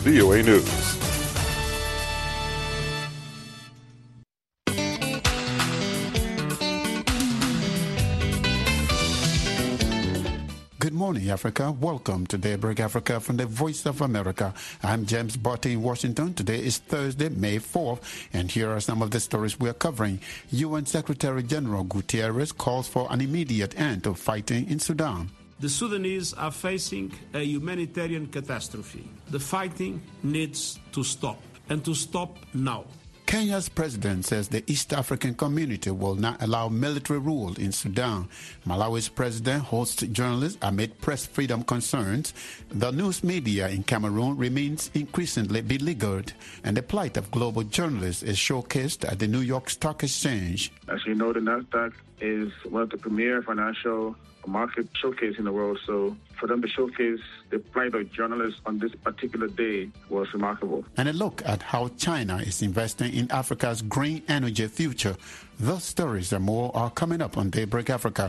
VOA News. Good morning, Africa. Welcome to Daybreak Africa from the Voice of America. I'm James Barty in Washington. Today is Thursday, May 4th, and here are some of the stories we are covering. UN Secretary General Guterres calls for an immediate end to fighting in Sudan. The Sudanese are facing a humanitarian catastrophe. The fighting needs to stop, and to stop now. Kenya's president says the East African community will not allow military rule in Sudan. Malawi's president hosts journalists amid press freedom concerns. The news media in Cameroon remains increasingly beleaguered, and the plight of global journalists is showcased at the New York Stock Exchange. As you know, the NASDAQ is one of the premier financial market showcase in the world, so for them to showcase the plight of journalists on this particular day was remarkable. And a look at how China is investing in Africa's green energy future. Those stories and more are coming up on Daybreak Africa.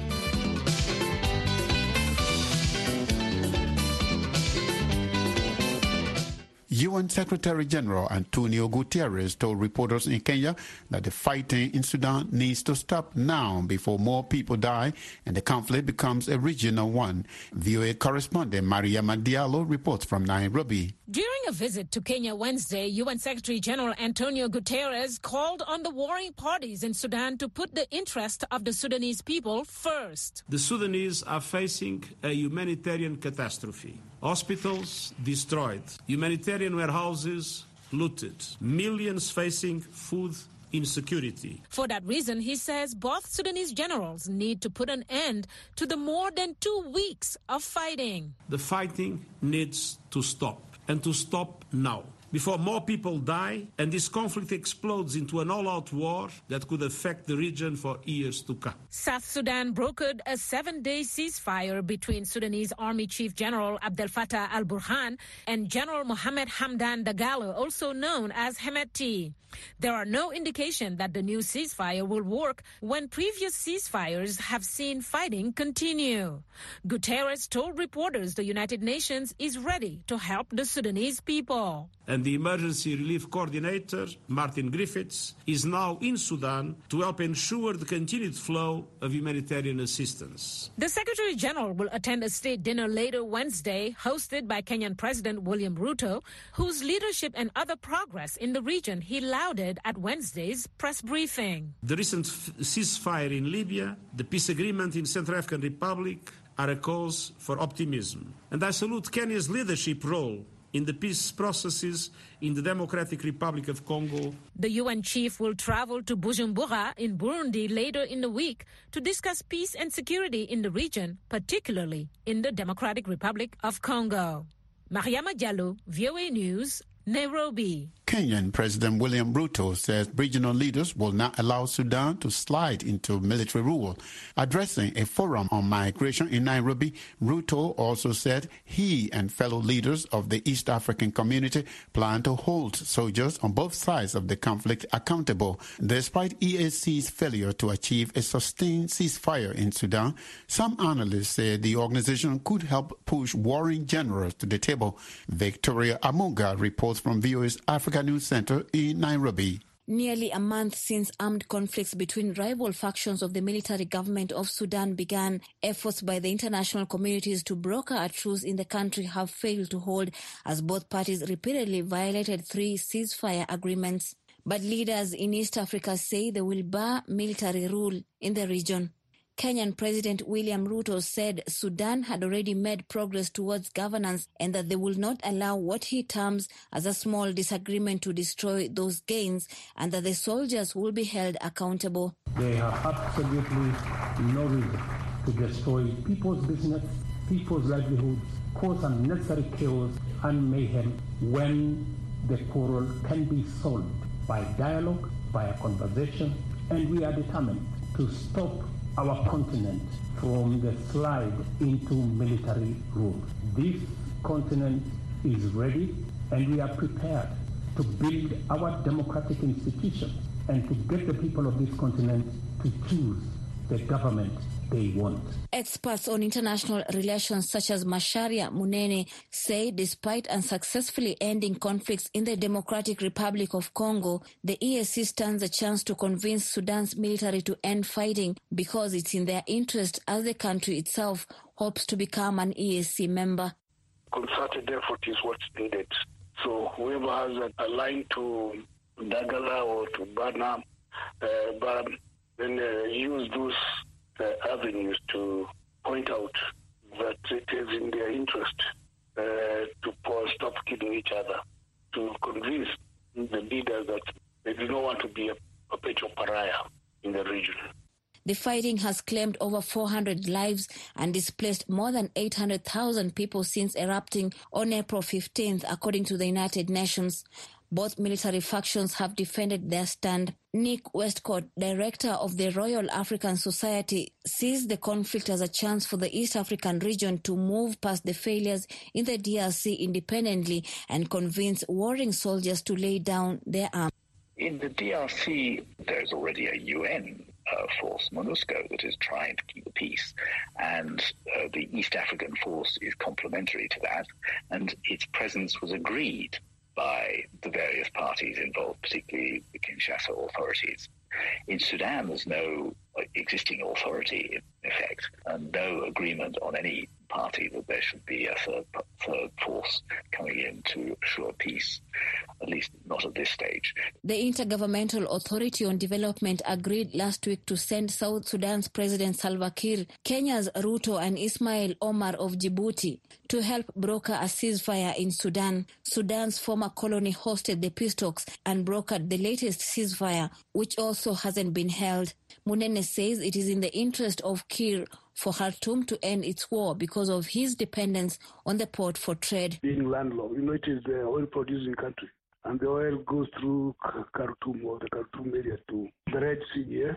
UN Secretary General Antonio Guterres told reporters in Kenya that the fighting in Sudan needs to stop now before more people die and the conflict becomes a regional one. VOA correspondent Mariama Diallo reports from Nairobi. During a visit to Kenya Wednesday, UN Secretary General Antonio Guterres called on the warring parties in Sudan to put the interest of the Sudanese people first. The Sudanese are facing a humanitarian catastrophe. Hospitals destroyed, humanitarian warehouses looted, millions facing food insecurity. For that reason, he says both Sudanese generals need to put an end to the more than 2 weeks of fighting. The fighting needs to stop, and to stop now, before more people die and this conflict explodes into an all-out war that could affect the region for years to come. South Sudan brokered a 7-day ceasefire between Sudanese Army Chief General Abdel Fattah al-Burhan and General Mohamed Hamdan Dagalo, also known as Hemeti. There are no indication that the new ceasefire will work when previous ceasefires have seen fighting continue. Guterres told reporters the United Nations is ready to help the Sudanese people. And the Emergency Relief Coordinator, Martin Griffiths, is now in Sudan to help ensure the continued flow of humanitarian assistance. The Secretary General will attend a state dinner later Wednesday, hosted by Kenyan President William Ruto, whose leadership and other progress in the region he lauded at Wednesday's press briefing. The recent ceasefire in Libya, the peace agreement in Central African Republic are a cause for optimism. And I salute Kenya's leadership role in the peace processes in the Democratic Republic of Congo. The UN chief will travel to Bujumbura in Burundi later in the week to discuss peace and security in the region, particularly in the Democratic Republic of Congo. Mariama Diallo, VOA News, Nairobi. Kenyan President William Ruto says regional leaders will not allow Sudan to slide into military rule. Addressing a forum on migration in Nairobi, Ruto also said he and fellow leaders of the East African community plan to hold soldiers on both sides of the conflict accountable. Despite EAC's failure to achieve a sustained ceasefire in Sudan, some analysts say the organization could help push warring generals to the table. Victoria Amunga reports from VOA's Africa News Center in Nairobi. Nearly a month since armed conflicts between rival factions of the military government of Sudan began, efforts by the international communities to broker a truce in the country have failed to hold, as both parties repeatedly violated 3 ceasefire agreements. But leaders in East Africa say they will bar military rule in the region. Kenyan President William Ruto said Sudan had already made progress towards governance and that they will not allow what he terms as a small disagreement to destroy those gains, and that the soldiers will be held accountable. They have absolutely no reason to destroy people's business, people's livelihoods, cause unnecessary chaos and mayhem when the quarrel can be solved by dialogue, by a conversation, and we are determined to stop our continent from the slide into military rule. This continent is ready, and we are prepared to build our democratic institutions and to get the people of this continent to choose the government they want. Experts on international relations such as Macharia Munene say despite unsuccessfully ending conflicts in the Democratic Republic of Congo, the EAC stands a chance to convince Sudan's military to end fighting because it's in their interest as the country itself hopes to become an EAC member. Concerted effort is what's needed. So whoever has a line to Dagala or to Barnum, then use those avenues to point out that it is in their interest to stop killing each other, to convince the leaders that they do not want to be a perpetual pariah in the region. The fighting has claimed over 400 lives and displaced more than 800,000 people since erupting on April 15th, according to the United Nations. Both military factions have defended their stand. Nick Westcott, director of the Royal African Society, sees the conflict as a chance for the East African region to move past the failures in the DRC independently and convince warring soldiers to lay down their arms. In the DRC, there's already a UN force, MONUSCO, that is trying to keep the peace. And the East African force is complementary to that. And its presence was agreed by the various parties involved, particularly the Kinshasa authorities. In Sudan, there's no existing authority in effect, and no agreement on any party that there should be a third force coming in to assure peace, at least not at this stage. The Intergovernmental Authority on Development agreed last week to send South Sudan's President Salva Kiir, Kenya's Ruto and Ismail Omar of Djibouti to help broker a ceasefire in Sudan. Sudan's former colony hosted the peace talks and brokered the latest ceasefire, which also hasn't been held. Munene says it is in the interest of Kiir for Khartoum to end its war because of his dependence on the port for trade. Being landlocked, it is the oil-producing country, and the oil goes through Khartoum or the Khartoum area to the Red Sea, yeah?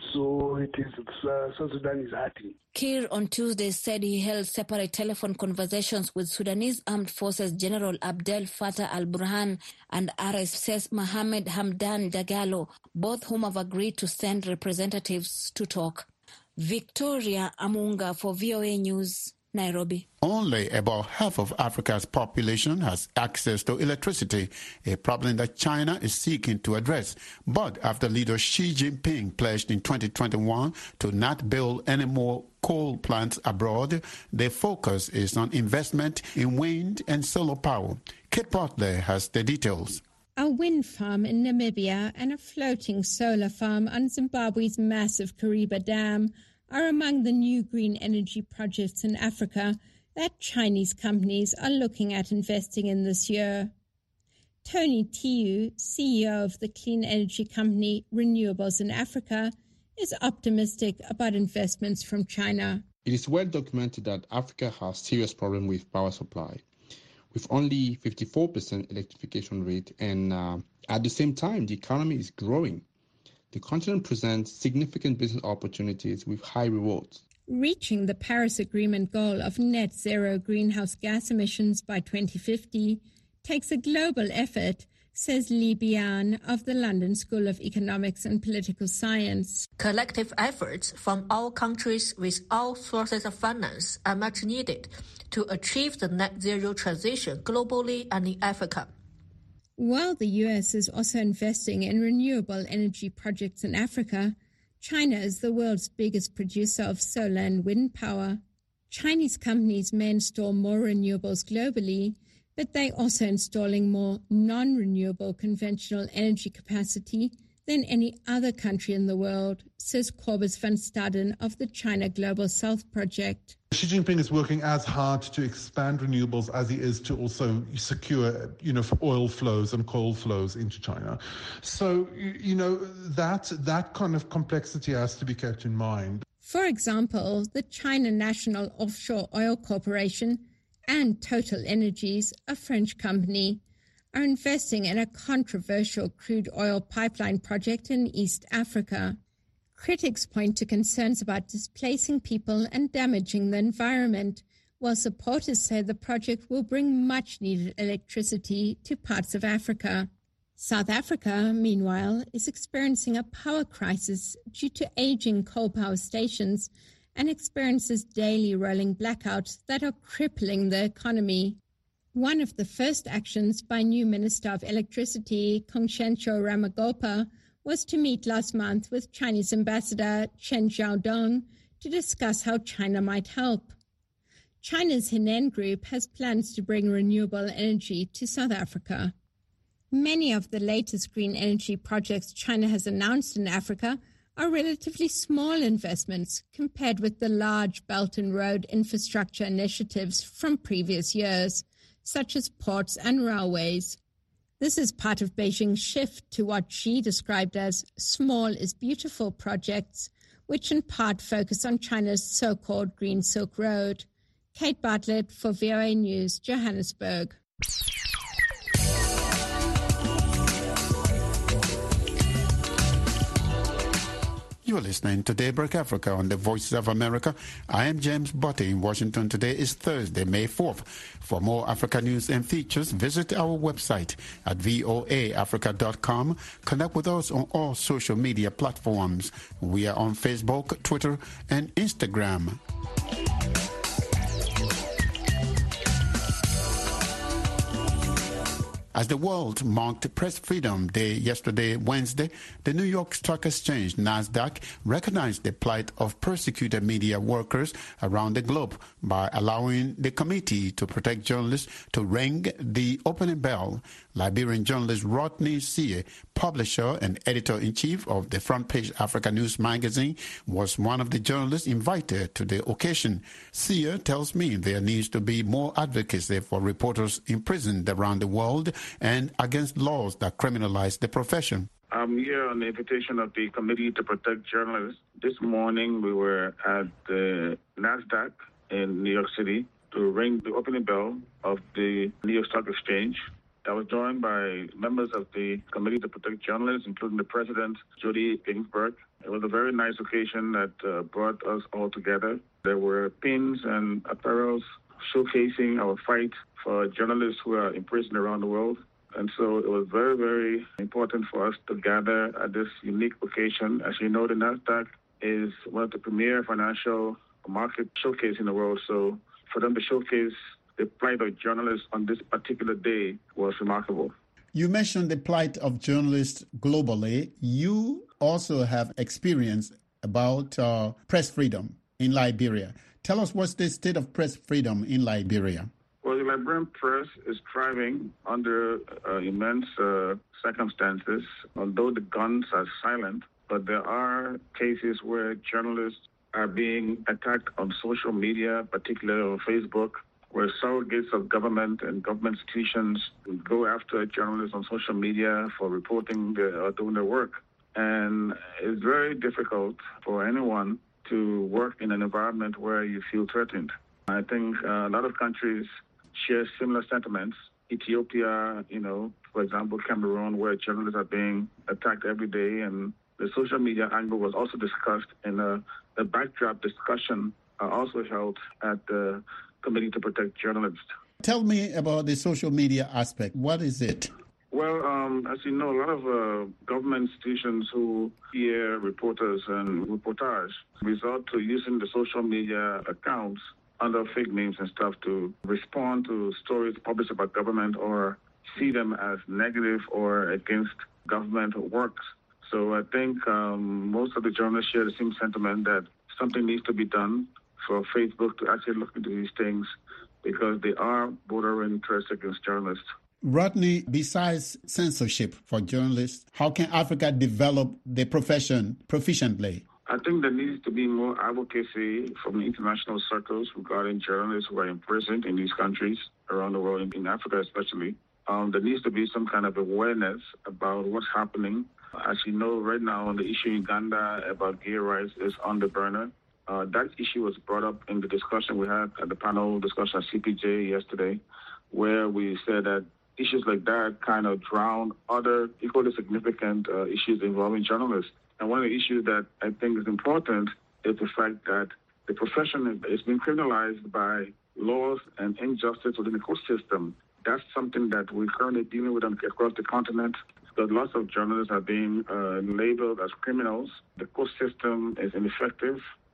So it is, South Sudan is hurting. Kiir on Tuesday said he held separate telephone conversations with Sudanese Armed Forces General Abdel Fattah al-Burhan and RSF's Mohamed Hamdan Dagalo, both whom have agreed to send representatives to talk. Victoria Amunga for VOA News, Nairobi. Only about half of Africa's population has access to electricity, a problem that China is seeking to address. But after leader Xi Jinping pledged in 2021 to not build any more coal plants abroad, their focus is on investment in wind and solar power. Kate Portley has the details. A wind farm in Namibia and a floating solar farm on Zimbabwe's massive Kariba Dam are among the new green energy projects in Africa that Chinese companies are looking at investing in this year. Tony Tiu, CEO of the clean energy company Renewables in Africa, is optimistic about investments from China. It is well documented that Africa has serious problems with power supply, with only 54% electrification rate, and at the same time, the economy is growing. The continent presents significant business opportunities with high rewards. Reaching the Paris Agreement goal of net zero greenhouse gas emissions by 2050 takes a global effort, says Li Bian of the London School of Economics and Political Science. Collective efforts from all countries with all sources of finance are much needed to achieve the net zero transition globally and in Africa. While the U.S. is also investing in renewable energy projects in Africa, China is the world's biggest producer of solar and wind power. Chinese companies may install more renewables globally, but they're also installing more non-renewable conventional energy capacity than any other country in the world, says Corbus van Staden of the China Global South Project. Xi Jinping is working as hard to expand renewables as he is to also secure, oil flows and coal flows into China. So, that kind of complexity has to be kept in mind. For example, the China National Offshore Oil Corporation and Total Energies, a French company, are investing in a controversial crude oil pipeline project in East Africa. Critics point to concerns about displacing people and damaging the environment, while supporters say the project will bring much-needed electricity to parts of Africa. South Africa, meanwhile, is experiencing a power crisis due to aging coal power stations and experiences daily rolling blackouts that are crippling the economy. One of the first actions by new Minister of Electricity, Kongshensho Ramagopa, was to meet last month with Chinese Ambassador Chen Xiaodong to discuss how China might help. China's Henan Group has plans to bring renewable energy to South Africa. Many of the latest green energy projects China has announced in Africa are relatively small investments compared with the large Belt and Road infrastructure initiatives from previous years, such as ports and railways. This is part of Beijing's shift to what Xi described as small is beautiful projects, which in part focus on China's so-called Green Silk Road. Kate Bartlett for VOA News, Johannesburg. You are listening to Daybreak Africa on the Voices of America. I am James Botte in Washington. Today is Thursday, May 4th. For more Africa news and features, visit our website at voaafrica.com. Connect with us on all social media platforms. We are on Facebook, Twitter, and Instagram. As the world marked Press Freedom Day yesterday, Wednesday, the New York Stock Exchange, NASDAQ, recognized the plight of persecuted media workers around the globe by allowing the Committee to Protect Journalists to ring the opening bell. Liberian journalist Rodney Sie, publisher and editor-in-chief of the Front Page Africa News magazine, was one of the journalists invited to the occasion. Sie tells me there needs to be more advocacy for reporters imprisoned around the world and against laws that criminalize the profession. I'm here on the invitation of the Committee to Protect Journalists. This morning we were at the NASDAQ in New York City to ring the opening bell of the New York Stock Exchange. I was joined by members of the Committee to Protect Journalists, including the President, Jody Ginsburg. It was a very nice occasion that brought us all together. There were pins and apparels showcasing our fight for journalists who are imprisoned around the world. And so it was very, very important for us to gather at this unique occasion. As you know, the NASDAQ is one of the premier financial market showcase in the world. So for them to showcase the plight of journalists on this particular day was remarkable. You mentioned the plight of journalists globally. You also have experience about press freedom in Liberia. Tell us, what's the state of press freedom in Liberia? Well, the Liberian press is thriving under immense circumstances, although the guns are silent. But there are cases where journalists are being attacked on social media, particularly on Facebook, where surrogates of government and government institutions go after journalists on social media for reporting or doing their work. And it's very difficult for anyone to work in an environment where you feel threatened. I think a lot of countries share similar sentiments. Ethiopia, for example, Cameroon, where journalists are being attacked every day. And the social media angle was also discussed in a backdrop discussion also held at the Committee to Protect Journalists. Tell me about the social media aspect. What is it? Well, as you know, a lot of government institutions who hear reporters and reportage resort to using the social media accounts under fake names and stuff to respond to stories published about government or see them as negative or against government works. So I think most of the journalists share the same sentiment that something needs to be done for Facebook to actually look into these things because they are bordering interests against journalists. Rodney, besides censorship for journalists, how can Africa develop the profession proficiently? I think there needs to be more advocacy from the international circles regarding journalists who are imprisoned in these countries around the world, in Africa especially. There needs to be some kind of awareness about what's happening. As you know, right now, the issue in Uganda about gay rights is on the burner. That issue was brought up in the discussion we had at the panel discussion at CPJ yesterday, where we said that issues like that kind of drown other equally significant issues involving journalists. And one of the issues that I think is important is the fact that the profession is being criminalized by laws and injustice within the court system. That's something that we're currently dealing with across the continent. Because lots of journalists are being labeled as criminals. The court system is ineffective.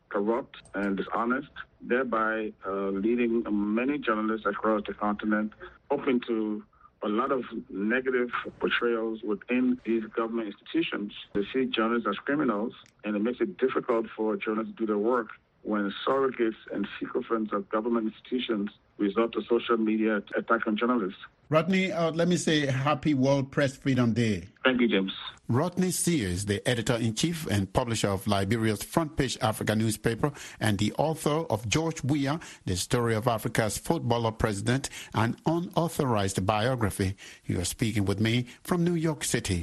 corrupt and dishonest, thereby leading many journalists across the continent up into a lot of negative portrayals within these government institutions. They see journalists as criminals, and it makes it difficult for journalists to do their work when surrogates and sycophants of government institutions resort to social media attack on journalists. Rodney, let me say happy World Press Freedom Day. Thank you, James. Rodney Sears, the editor-in-chief and publisher of Liberia's Front Page Africa newspaper and the author of George Weah, The Story of Africa's Footballer President, an unauthorized biography. You are speaking with me from New York City.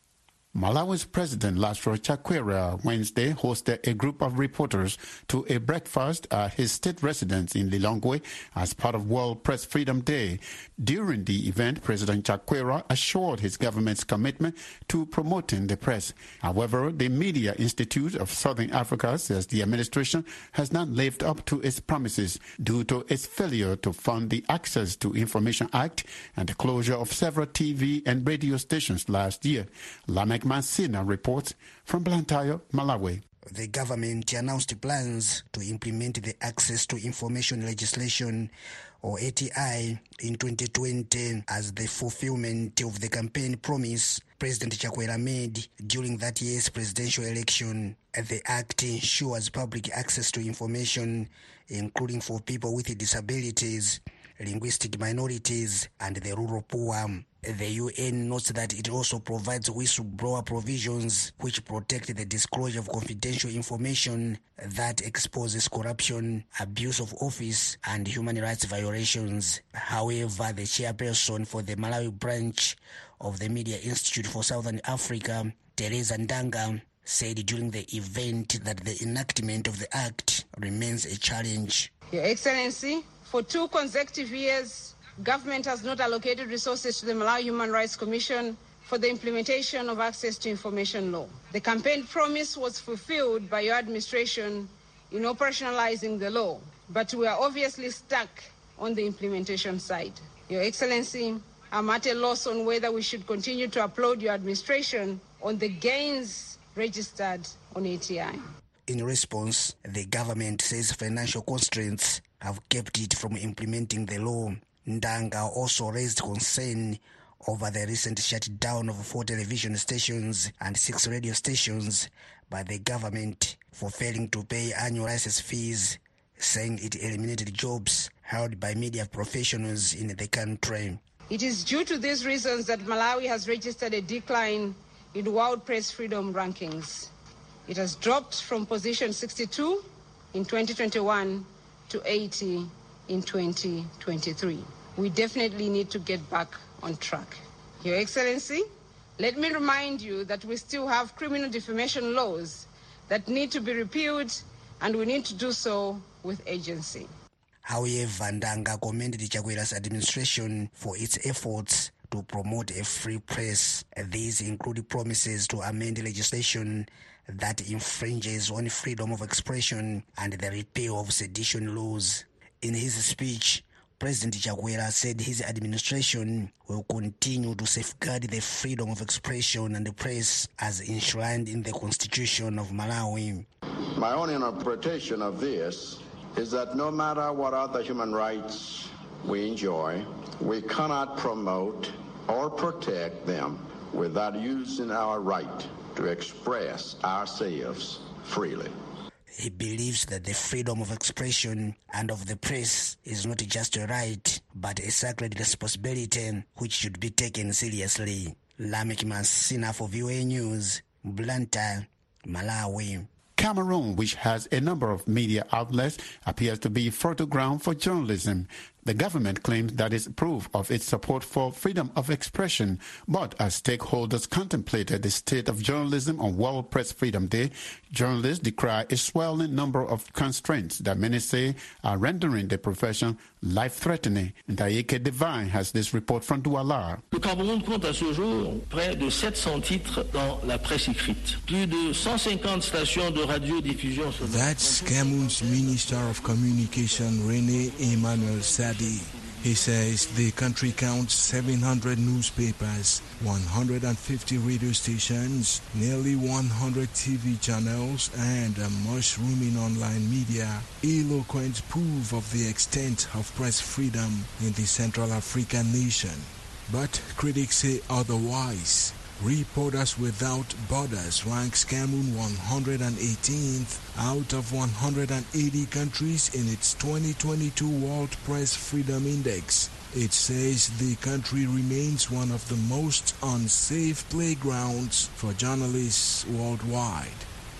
Malawi's President Laszlo Chakwera Wednesday hosted a group of reporters to a breakfast at his state residence in Lilongwe as part of World Press Freedom Day. During the event, President Chakwera assured his government's commitment to promoting the press. However, the Media Institute of Southern Africa says the administration has not lived up to its promises due to its failure to fund the Access to Information Act and the closure of several TV and radio stations last year. Lamek Mansina reports from Blantyre, Malawi. The government announced plans to implement the Access to Information legislation, or ATI, in 2020 as the fulfillment of the campaign promise President Chakwera made during that year's presidential election. The act ensures public access to information, including for people with disabilities, linguistic minorities, and the rural poor. The UN notes that it also provides whistleblower provisions which protect the disclosure of confidential information that exposes corruption, abuse of office, and human rights violations. However, the chairperson for the Malawi branch of the Media Institute for Southern Africa, Teresa Ndanga, said during the event that the enactment of the act remains a challenge. Your Excellency, for 2 consecutive years, government has not allocated resources to the Malawi Human Rights Commission for the implementation of Access to Information law. The campaign promise was fulfilled by your administration in operationalizing the law, but we are obviously stuck on the implementation side. Your Excellency, I'm at a loss on whether we should continue to applaud your administration on the gains registered on ATI. In response, the government says financial constraints have kept it from implementing the law. Ndanga also raised concern over the recent shutdown of 4 television stations and 6 radio stations by the government for failing to pay annual license fees, saying it eliminated jobs held by media professionals in the country. It is due to these reasons that Malawi has registered a decline in World Press Freedom rankings. It has dropped from position 62 in 2021 to 80 in 2023. We definitely need to get back on track. Your Excellency, let me remind you that we still have criminal defamation laws that need to be repealed, and we need to do so with agency. However, Ndanga commended Chakwera's administration for its efforts to promote a free press. These include promises to amend legislation that infringes on freedom of expression and the repeal of sedition laws. In his speech, President Chakwera said his administration will continue to safeguard the freedom of expression and the press as enshrined in the Constitution of Malawi. My own interpretation of this is that no matter what other human rights we enjoy, we cannot promote or protect them without using our right to express ourselves freely. He believes that the freedom of expression and of the press is not just a right, but a sacred responsibility which should be taken seriously. Lamek Mansina for VOA News, Blantyre, Malawi. Cameroon, which has a number of media outlets, appears to be fertile ground for journalism. The government claims that is proof of its support for freedom of expression. But as stakeholders contemplated the state of journalism on World Press Freedom Day, journalists decry a swelling number of constraints that many say are rendering the profession life-threatening. Ndaike Divine has this report from Douala. Le Cameroun compte à ce jour près de 700 titres dans la presse écrite. Plus de 150 stations de radiodiffusion. That's Cameroon's Minister of Communication, René Emmanuel Sadi, He says the country counts 700 newspapers, 150 radio stations, nearly 100 TV channels, and a mushrooming online media, eloquent proof of the extent of press freedom in the Central African nation. But critics say otherwise. Reporters Without Borders ranks Cameroon 118th out of 180 countries in its 2022 World Press Freedom Index. It says the country remains one of the most unsafe playgrounds for journalists worldwide.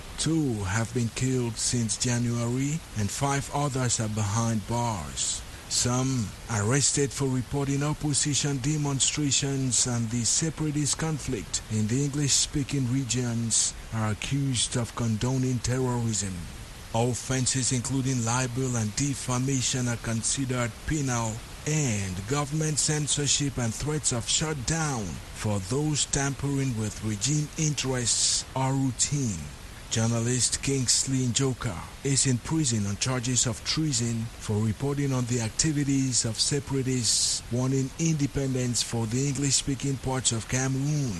2 have been killed since January and 5 others are behind bars. Some arrested for reporting opposition demonstrations and the separatist conflict in the English-speaking regions are accused of condoning terrorism. Offenses including libel and defamation are considered penal, and government censorship and threats of shutdown for those tampering with regime interests are routine. Journalist Kingsley Njoka is in prison on charges of treason for reporting on the activities of separatists wanting independence for the English-speaking parts of Cameroon.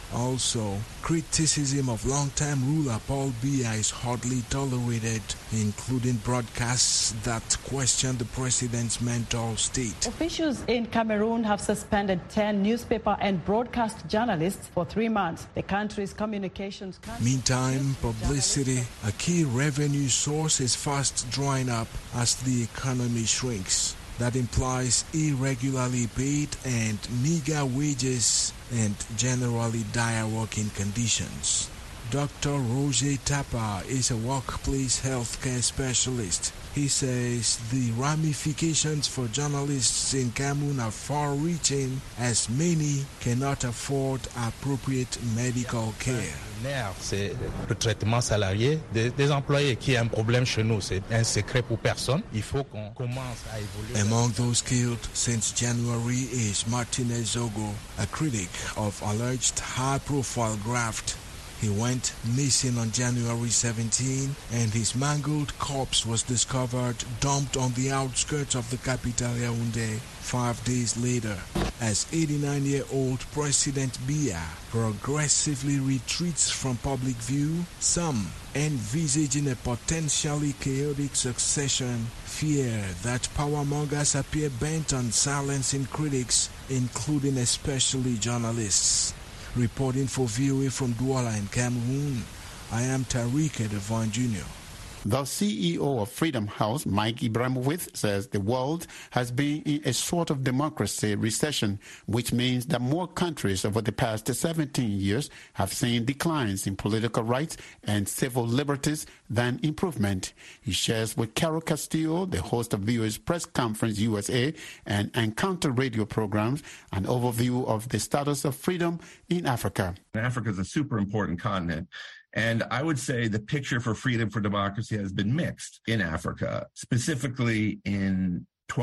Also, criticism of long-time ruler Paul Biya is hardly tolerated, including broadcasts that question the president's mental state. Officials in Cameroon have suspended 10 newspaper and broadcast journalists for 3 months. The country's communications... Meantime, publicity, a key revenue source, is fast drying up as the economy shrinks. That implies irregularly paid and meager wages and generally dire working conditions. Dr. Roger Tapa is a workplace healthcare specialist. He says the ramifications for journalists in Cameroon are far-reaching, as many cannot afford appropriate medical care. C'est le traitement salarié des employés qui est un problème chez nous. C'est un secret pour personne. Il faut qu'on commence à évoluer. Among those killed since January is Martinez Zogo, a critic of alleged high-profile graft. He went missing on January 17, and his mangled corpse was discovered dumped on the outskirts of the capital Yaoundé 5 days later. As 89-year-old President Biya progressively retreats from public view, some, envisaging a potentially chaotic succession, fear that powermongers appear bent on silencing critics, including especially journalists. Reporting for VOA from Douala in Cameroon, I am Tariq Edevon Jr. The CEO of Freedom House, Mike Ibrahimowitz, says the world has been in a sort of democracy recession, which means that more countries over the past 17 years have seen declines in political rights and civil liberties than improvement. He shares with Carol Castillo, the host of VOA's Press Conference USA and Encounter radio programs, an overview of the status of freedom in Africa. Africa is a super important continent. And I would say the picture for freedom, for democracy has been mixed in Africa. Specifically in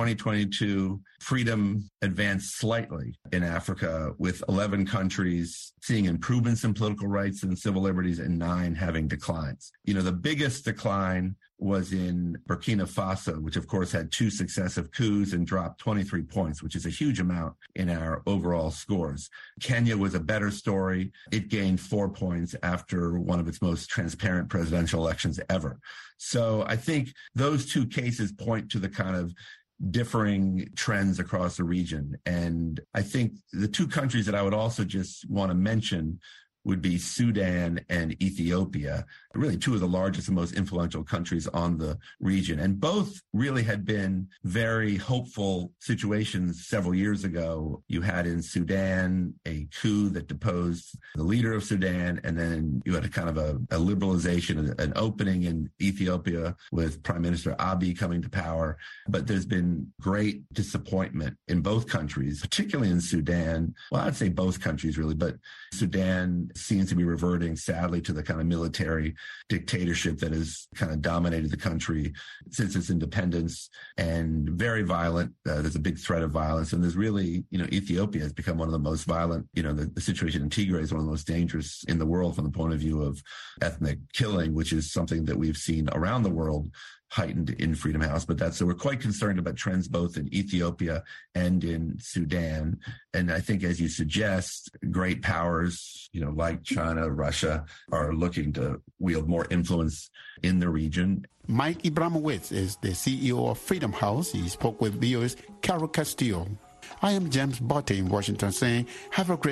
2022, freedom advanced slightly in Africa, with 11 countries seeing improvements in political rights and civil liberties and 9 having declines. You know, the biggest decline was in Burkina Faso, which of course had 2 successive coups and dropped 23 points, which is a huge amount in our overall scores. Kenya was a better story. It gained 4 points after one of its most transparent presidential elections ever. So I think those 2 cases point to the kind of differing trends across the region. And I think the 2 countries that I would also just want to mention would be Sudan and Ethiopia, really 2 of the largest and most influential countries on the region. And both really had been very hopeful situations several years ago. You had in Sudan a coup that deposed the leader of Sudan, and then you had a kind of a liberalization, an opening in Ethiopia with Prime Minister Abiy coming to power. But there's been great disappointment in both countries, particularly in Sudan. Well, I'd say both countries really, but Sudan seems to be reverting, sadly, to the kind of military dictatorship that has kind of dominated the country since its independence, and very violent. There's a big threat of violence. And there's really, Ethiopia has become one of the most violent. The situation in Tigray is one of the most dangerous in the world from the point of view of ethnic killing, which is something that we've seen around the world heightened in Freedom House, but so we're quite concerned about trends both in Ethiopia and in Sudan. And I think, as you suggest, great powers, like China, Russia, are looking to wield more influence in the region. Mike Ibramowitz is the CEO of Freedom House. He spoke with VOA's Carol Castillo. I am James Botte in Washington saying, have a great